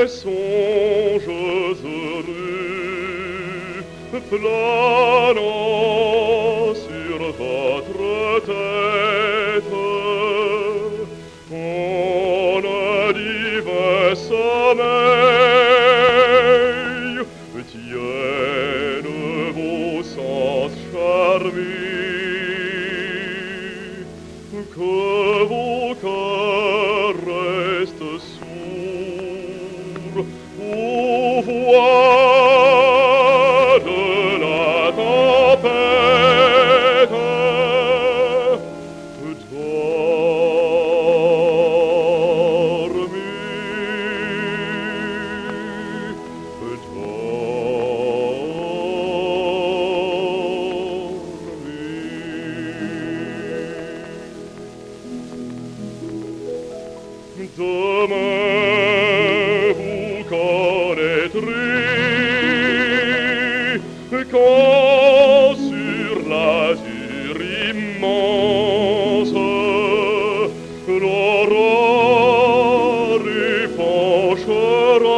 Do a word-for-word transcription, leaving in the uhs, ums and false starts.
songes heureux planant sur votre tête, en un divin sommeil tiennent vos sens charmés, que vos cœurs restent sourds aux voix de la tempête. Dormez, demain vous connaîtrez quand sur l'azur immense l'aurore penchera